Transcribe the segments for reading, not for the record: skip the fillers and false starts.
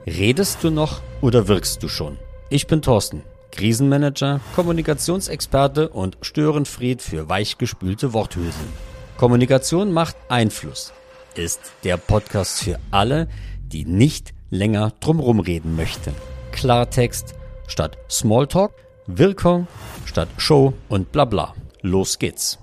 Redest du noch oder wirkst du schon? Ich bin Thorsten, Krisenmanager, Kommunikationsexperte und Störenfried für weichgespülte Worthülsen. Kommunikation macht Einfluss ist der Podcast für alle, die nicht länger drumrum reden möchten. Klartext statt Smalltalk, Wirkung statt Show und Blabla. Los geht's.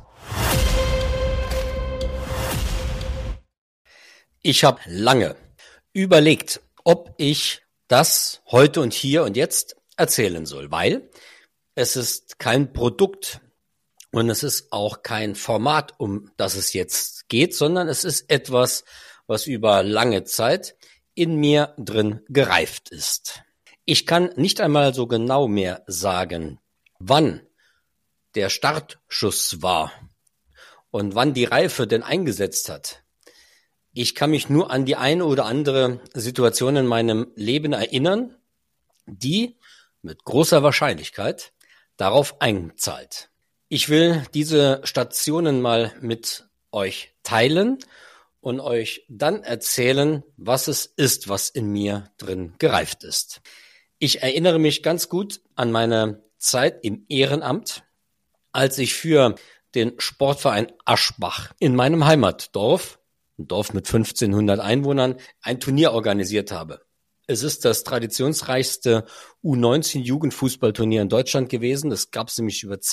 Ich habe lange überlegt, ob ich das heute und hier und jetzt erzählen soll, weil es ist kein Produkt und es ist auch kein Format, um das es jetzt geht, sondern es ist etwas, was über lange Zeit in mir drin gereift ist. Ich kann nicht einmal so genau mehr sagen, wann der Startschuss war und wann die Reife denn eingesetzt hat. Ich kann mich nur an die eine oder andere Situation in meinem Leben erinnern, die mit großer Wahrscheinlichkeit darauf einzahlt. Ich will diese Stationen mal mit euch teilen und euch dann erzählen, was es ist, was in mir drin gereift ist. Ich erinnere mich ganz gut an meine Zeit im Ehrenamt, als ich für den Sportverein Aschbach in meinem Heimatdorf, ein Dorf mit 1500 Einwohnern, ein Turnier organisiert habe. Es ist das traditionsreichste U19-Jugendfußballturnier in Deutschland gewesen. Es gab es nämlich über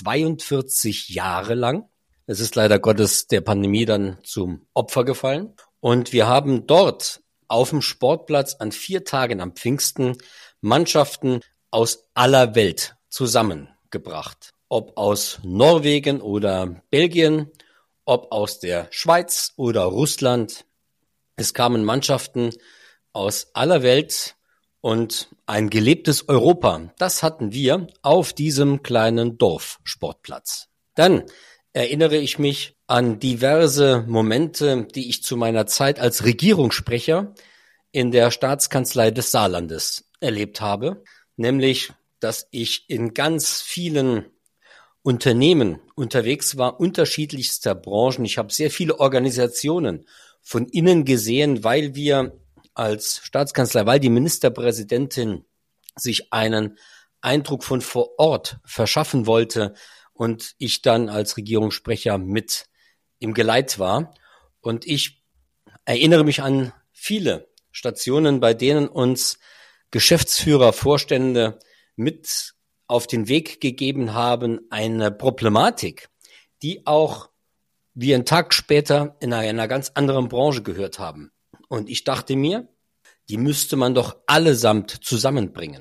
42 Jahre lang. Es ist leider Gottes der Pandemie dann zum Opfer gefallen. Und wir haben dort auf dem Sportplatz an 4 Tagen am Pfingsten Mannschaften aus aller Welt zusammengebracht. Ob aus Norwegen oder Belgien, ob aus der Schweiz oder Russland. Es kamen Mannschaften aus aller Welt und ein gelebtes Europa. Das hatten wir auf diesem kleinen Dorfsportplatz. Dann erinnere ich mich an diverse Momente, die ich zu meiner Zeit als Regierungssprecher in der Staatskanzlei des Saarlandes erlebt habe. Nämlich, dass ich in ganz vielen Unternehmen unterwegs war, unterschiedlichster Branchen. Ich habe sehr viele Organisationen von innen gesehen, weil wir als Staatskanzlei, weil die Ministerpräsidentin sich einen Eindruck von vor Ort verschaffen wollte und ich dann als Regierungssprecher mit im Geleit war. Und ich erinnere mich an viele Stationen, bei denen uns Geschäftsführer, Vorstände mit auf den Weg gegeben haben, eine Problematik, die auch wir einen Tag später in einer ganz anderen Branche gehört haben. Und ich dachte mir, die müsste man doch allesamt zusammenbringen.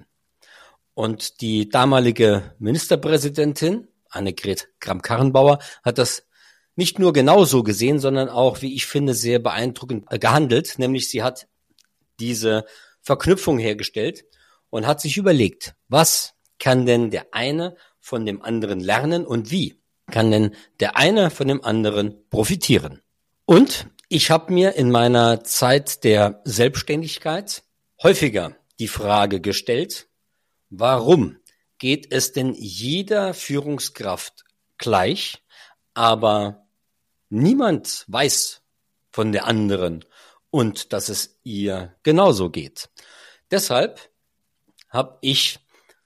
Und die damalige Ministerpräsidentin, Annegret Kramp-Karrenbauer, hat das nicht nur genauso gesehen, sondern auch, wie ich finde, sehr beeindruckend gehandelt. Nämlich sie hat diese Verknüpfung hergestellt und hat sich überlegt, was kann denn der eine von dem anderen lernen und wie kann denn der eine von dem anderen profitieren? Und ich habe mir in meiner Zeit der Selbstständigkeit häufiger die Frage gestellt, warum geht es denn jeder Führungskraft gleich, aber niemand weiß von der anderen und dass es ihr genauso geht. Deshalb habe ich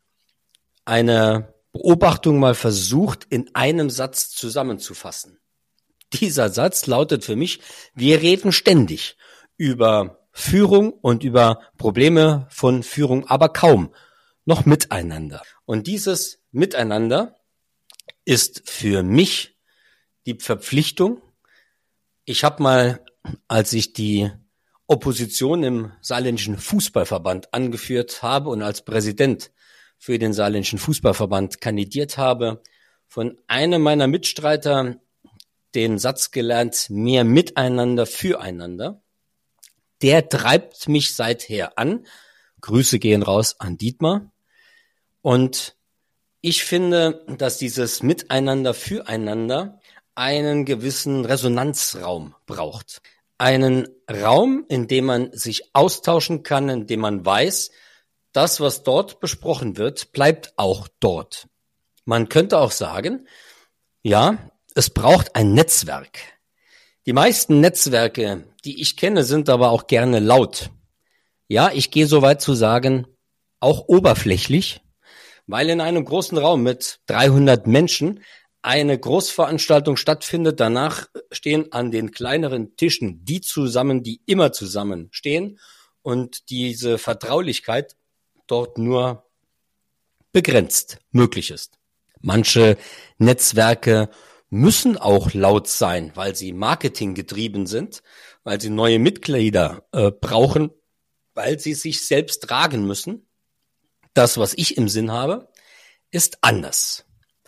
eine Beobachtung mal versucht, in einem Satz zusammenzufassen. Dieser Satz lautet für mich, wir reden ständig über Führung und über Probleme von Führung, aber kaum noch miteinander. Und dieses Miteinander ist für mich die Verpflichtung. Ich habe mal, als ich die Opposition im Saarländischen Fußballverband angeführt habe und als Präsident für den Saarländischen Fußballverband kandidiert habe, von einem meiner Mitstreiter den Satz gelernt, mehr miteinander, füreinander. Der treibt mich seither an. Grüße gehen raus an Dietmar. Und ich finde, dass dieses Miteinander, füreinander einen gewissen Resonanzraum braucht. Einen Raum, in dem man sich austauschen kann, in dem man weiß, das, was dort besprochen wird, bleibt auch dort. Man könnte auch sagen, ja, es braucht ein Netzwerk. Die meisten Netzwerke, die ich kenne, sind aber auch gerne laut. Ja, ich gehe so weit zu sagen, auch oberflächlich, weil in einem großen Raum mit 300 Menschen eine Großveranstaltung stattfindet. Danach stehen an den kleineren Tischen die zusammen, die immer zusammen stehen und diese Vertraulichkeit dort nur begrenzt möglich ist. Manche Netzwerke müssen auch laut sein, weil sie marketinggetrieben sind, weil sie neue Mitglieder brauchen, weil sie sich selbst tragen müssen. Das, was ich im Sinn habe, ist anders.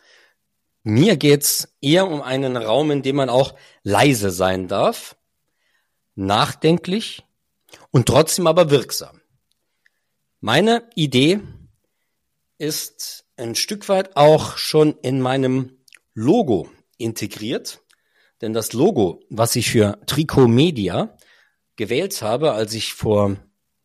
Mir geht's eher um einen Raum, in dem man auch leise sein darf, nachdenklich und trotzdem aber wirksam. Meine Idee ist ein Stück weit auch schon in meinem Logo integriert, denn das Logo, was ich für Trikot Media gewählt habe, als ich vor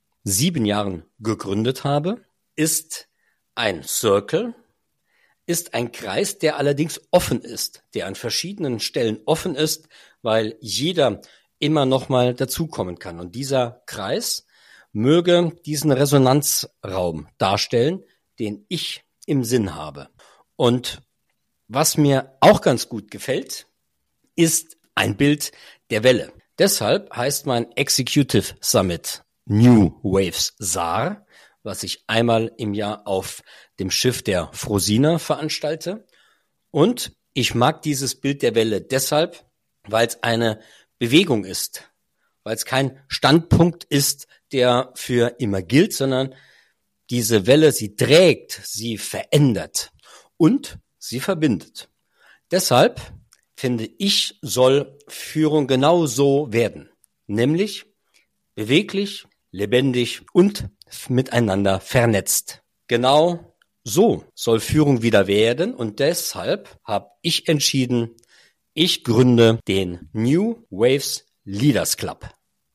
7 Jahren gegründet habe, ist ein Circle, ist ein Kreis, der allerdings offen ist, der an verschiedenen Stellen offen ist, weil jeder immer noch mal dazukommen kann. Und dieser Kreis möge diesen Resonanzraum darstellen, den ich im Sinn habe. Und was mir auch ganz gut gefällt, ist ein Bild der Welle. Deshalb heißt mein Executive Summit New Waves SAR, was ich einmal im Jahr auf dem Schiff der Frosina veranstalte. Und ich mag dieses Bild der Welle deshalb, weil es eine Bewegung ist, weil es kein Standpunkt ist, der für immer gilt, sondern diese Welle, sie trägt, sie verändert und sie verbindet. Deshalb finde ich, soll Führung genau so werden, nämlich beweglich, lebendig und miteinander vernetzt. Genau so soll Führung wieder werden und deshalb habe ich entschieden, ich gründe den New Waves Leaders Club.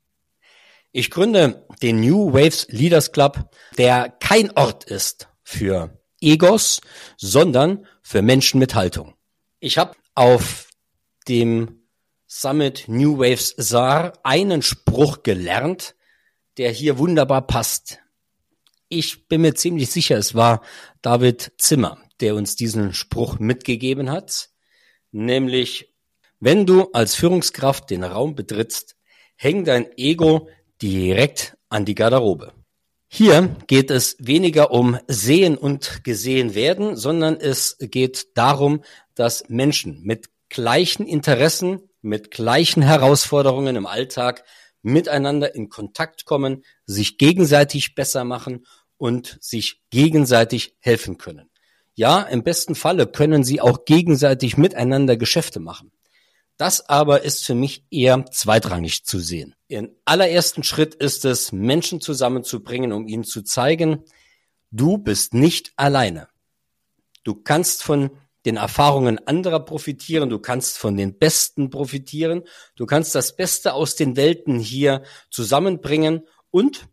Ich gründe den New Waves Leaders Club, der kein Ort ist für Egos, sondern für Menschen mit Haltung. Ich habe auf dem Summit New Waves SAR einen Spruch gelernt, der hier wunderbar passt. Ich bin mir ziemlich sicher, es war David Zimmer, der uns diesen Spruch mitgegeben hat, nämlich: Wenn du als Führungskraft den Raum betrittst, häng dein Ego direkt an die Garderobe. Hier geht es weniger um Sehen und gesehen werden, sondern es geht darum, dass Menschen mit gleichen Interessen, mit gleichen Herausforderungen im Alltag miteinander in Kontakt kommen, sich gegenseitig besser machen und sich gegenseitig helfen können. Ja, im besten Falle können sie auch gegenseitig miteinander Geschäfte machen. Das aber ist für mich eher zweitrangig zu sehen. Im allerersten Schritt ist es, Menschen zusammenzubringen, um ihnen zu zeigen, du bist nicht alleine. Du kannst von den Erfahrungen anderer profitieren, du kannst von den Besten profitieren, du kannst das Beste aus den Welten hier zusammenbringen und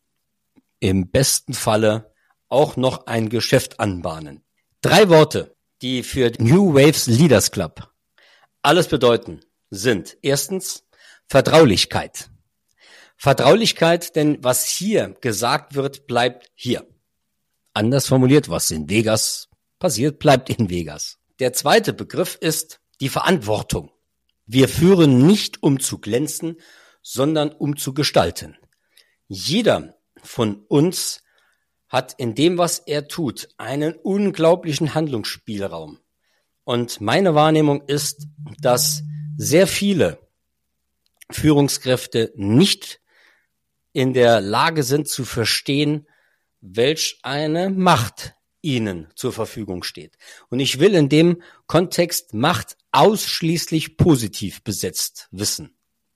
im besten Falle auch noch ein Geschäft anbahnen. 3 Worte, die für New Waves Leaders Club alles bedeuten, sind erstens Vertraulichkeit. Vertraulichkeit, denn was hier gesagt wird, bleibt hier. Anders formuliert, was in Vegas passiert, bleibt in Vegas. Der zweite Begriff ist die Verantwortung. Wir führen nicht, um zu glänzen, sondern um zu gestalten. Jeder von uns hat in dem, was er tut, einen unglaublichen Handlungsspielraum. Und meine Wahrnehmung ist, dass sehr viele Führungskräfte nicht in der Lage sind zu verstehen, welch eine Macht ihnen zur Verfügung steht. Und ich will in dem Kontext Macht ausschließlich positiv besetzt wissen.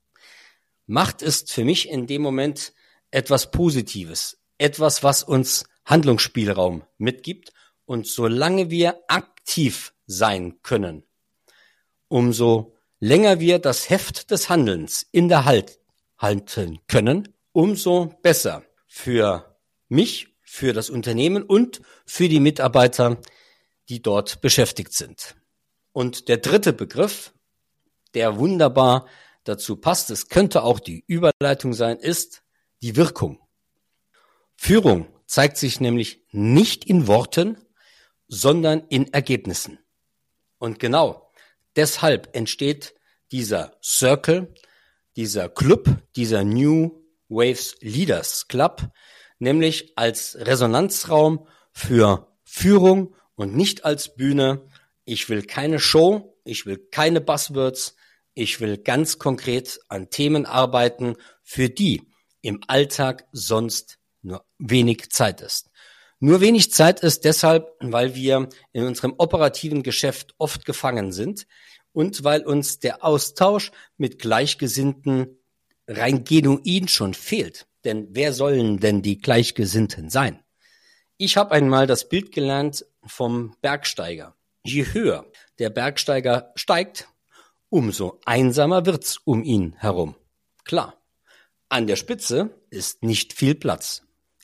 Macht ist für mich in dem Moment etwas Positives, etwas, was uns Handlungsspielraum mitgibt. Und solange wir aktiv sein können, umso länger wir das Heft des Handelns in der Hand halten können, umso besser für mich, für das Unternehmen und für die Mitarbeiter, die dort beschäftigt sind. Und der dritte Begriff, der wunderbar dazu passt, es könnte auch die Überleitung sein, ist die Wirkung. Führung zeigt sich nämlich nicht in Worten, sondern in Ergebnissen. Und genau deshalb entsteht dieser Circle, dieser Club, dieser New Waves Leaders Club, nämlich als Resonanzraum für Führung und nicht als Bühne. Ich will keine Show, ich will keine Buzzwords, ich will ganz konkret an Themen arbeiten, für die im Alltag sonst nur wenig Zeit ist. Nur wenig Zeit ist deshalb, weil wir in unserem operativen Geschäft oft gefangen sind und weil uns der Austausch mit Gleichgesinnten rein genuin schon fehlt. Denn wer sollen denn die Gleichgesinnten sein? Ich habe einmal das Bild gelernt vom Bergsteiger. Je höher der Bergsteiger steigt, umso einsamer wird's um ihn herum. Klar, an der Spitze ist nicht viel Platz.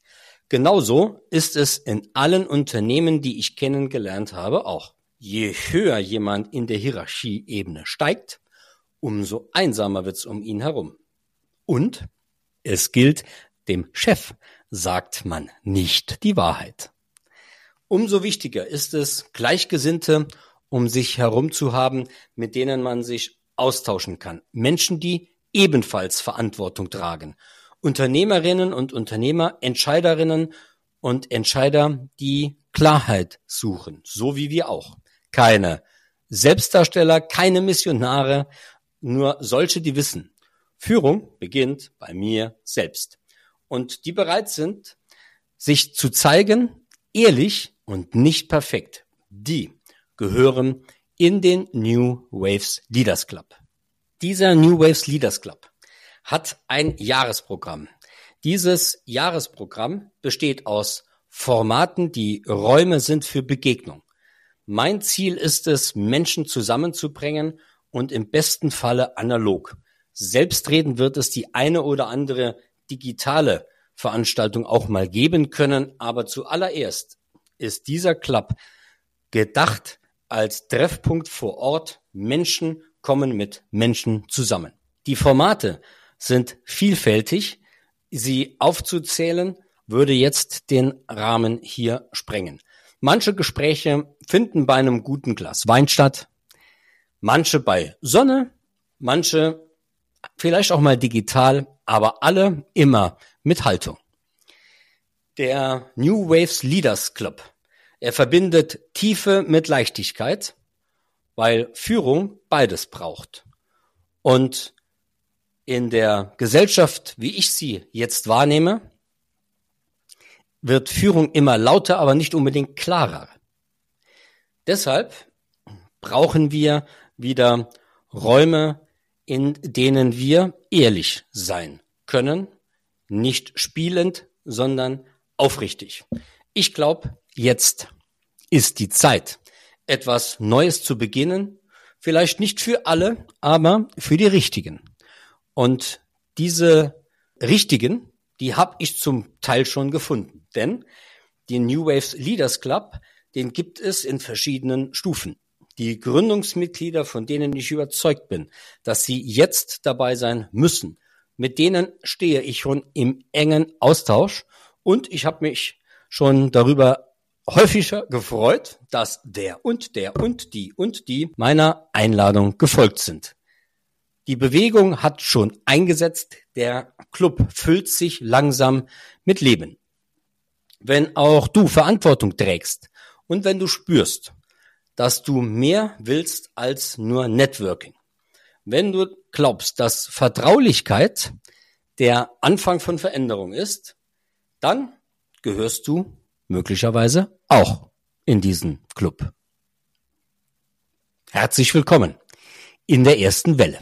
Genauso ist es in allen Unternehmen, die ich kennengelernt habe, auch. Je höher jemand in der Hierarchieebene steigt, umso einsamer wird's um ihn herum. Und es gilt, dem Chef sagt man nicht die Wahrheit. Umso wichtiger ist es, Gleichgesinnte um sich herum zu haben, mit denen man sich austauschen kann. Menschen, die ebenfalls Verantwortung tragen. Unternehmerinnen und Unternehmer, Entscheiderinnen und Entscheider, die Klarheit suchen, so wie wir auch. Keine Selbstdarsteller, keine Missionare, nur solche, die wissen, Führung beginnt bei mir selbst. Und die bereit sind, sich zu zeigen, ehrlich und nicht perfekt. Die gehören in den New Waves Leaders Club. Dieser New Waves Leaders Club hat ein Jahresprogramm. Dieses Jahresprogramm besteht aus Formaten, die Räume sind für Begegnung. Mein Ziel ist es, Menschen zusammenzubringen und im besten Falle analog. Selbstredend wird es die eine oder andere digitale Veranstaltung auch mal geben können, aber zuallererst ist dieser Club gedacht als Treffpunkt vor Ort. Menschen kommen mit Menschen zusammen. Die Formate sind vielfältig. Sie aufzuzählen, würde jetzt den Rahmen hier sprengen. Manche Gespräche finden bei einem guten Glas Wein statt, manche bei Sonne, manche vielleicht auch mal digital, aber alle immer mit Haltung. Der New Waves Leaders Club, er verbindet Tiefe mit Leichtigkeit, weil Führung beides braucht. Und in der Gesellschaft, wie ich sie jetzt wahrnehme, wird Führung immer lauter, aber nicht unbedingt klarer. Deshalb brauchen wir wieder Räume, in denen wir ehrlich sein können, nicht spielend, sondern aufrichtig. Ich glaube, jetzt ist die Zeit, etwas Neues zu beginnen, vielleicht nicht für alle, aber für die Richtigen. Und diese Richtigen, die habe ich zum Teil schon gefunden. Denn den New Waves Leaders Club, den gibt es in verschiedenen Stufen. Die Gründungsmitglieder, von denen ich überzeugt bin, dass sie jetzt dabei sein müssen, mit denen stehe ich schon im engen Austausch. Und ich habe mich schon darüber häufiger gefreut, dass der und die meiner Einladung gefolgt sind. Die Bewegung hat schon eingesetzt, der Club füllt sich langsam mit Leben. Wenn auch du Verantwortung trägst und wenn du spürst, dass du mehr willst als nur Networking, wenn du glaubst, dass Vertraulichkeit der Anfang von Veränderung ist, dann gehörst du möglicherweise auch in diesen Club. Herzlich willkommen in der ersten Welle.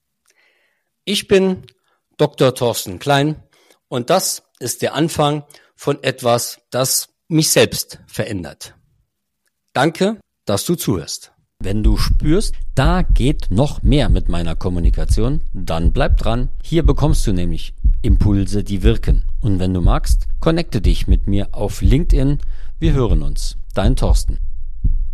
Ich bin Dr. Thorsten Klein und das ist der Anfang von etwas, das mich selbst verändert. Danke, dass du zuhörst. Wenn du spürst, da geht noch mehr mit meiner Kommunikation, dann bleib dran. Hier bekommst du nämlich Impulse, die wirken. Und wenn du magst, connecte dich mit mir auf LinkedIn. Wir hören uns. Dein Thorsten.